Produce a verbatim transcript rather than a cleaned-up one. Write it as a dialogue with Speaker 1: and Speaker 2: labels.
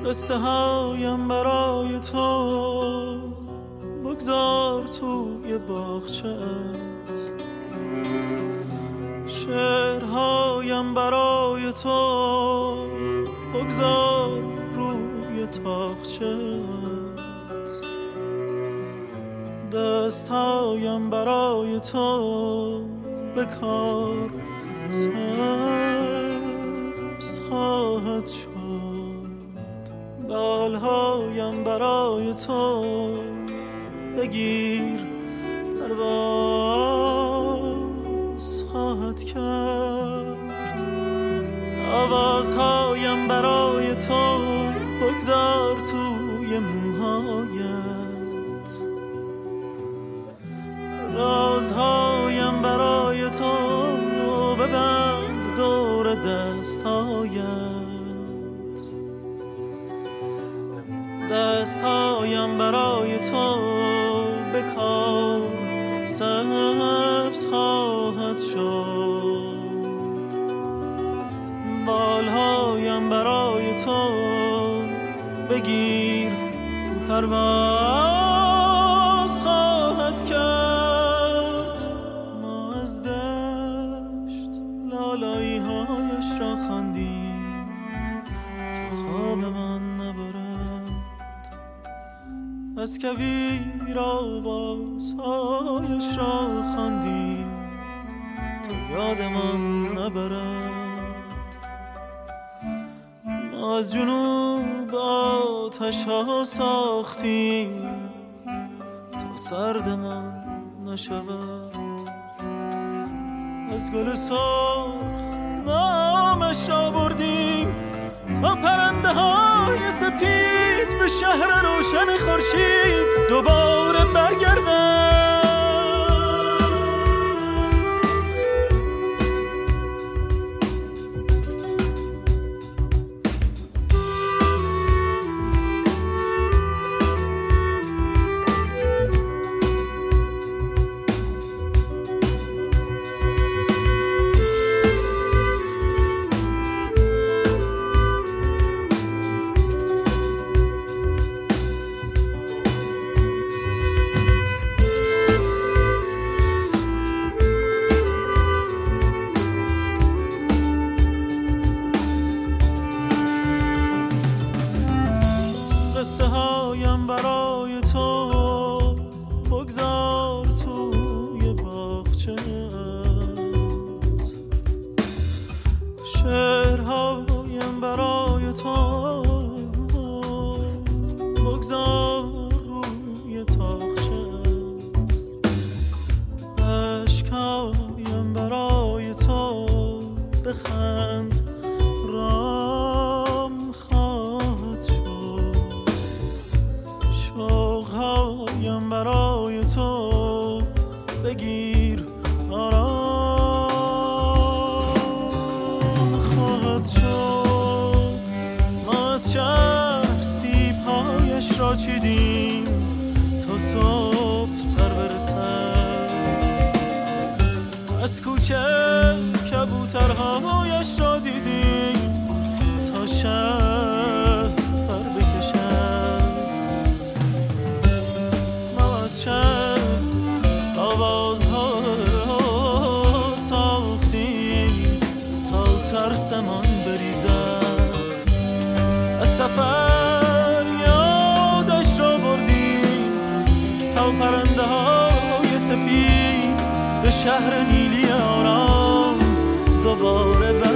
Speaker 1: قصه هایم برای تو بگذار توی باغچه‌ات، شعرهایم برای تو بگذار روی تاقچه‌ات، دستهایم برای تو به کار سبز خواهد شد، بالهایم برای تو بگیر پرواز خواهد کرد، آوازهایم برای تو بگذار توی موهایت، رازهایم برای تو ببند دور دستهایت، دستهایم برای تو به کار سبز خواهد شد، بالهایم برای تو بگیر پرواز خواهد کرد. ما از دشت لالایی هایش را خواندیم تا خواب من نبرد، از کویر آوازهایش را خواندیم تا یادمان نبرد. ما از جنوب آتش ها ساختیم تا سردمان نشود، از گل سرخ نامش را بردیم تا پرنده های سپید به شهر روشن خورشید دوباره برگردند.
Speaker 2: چیدیم تا صبح سر برسد، از کوچه کبوترهایش را دیدیم تا شب پر بکشد. ما از شب آوازها ساختیم تا ترسمان بریزد، از سفر پرنده های سپید به شهر نیلی آرام دوباره بر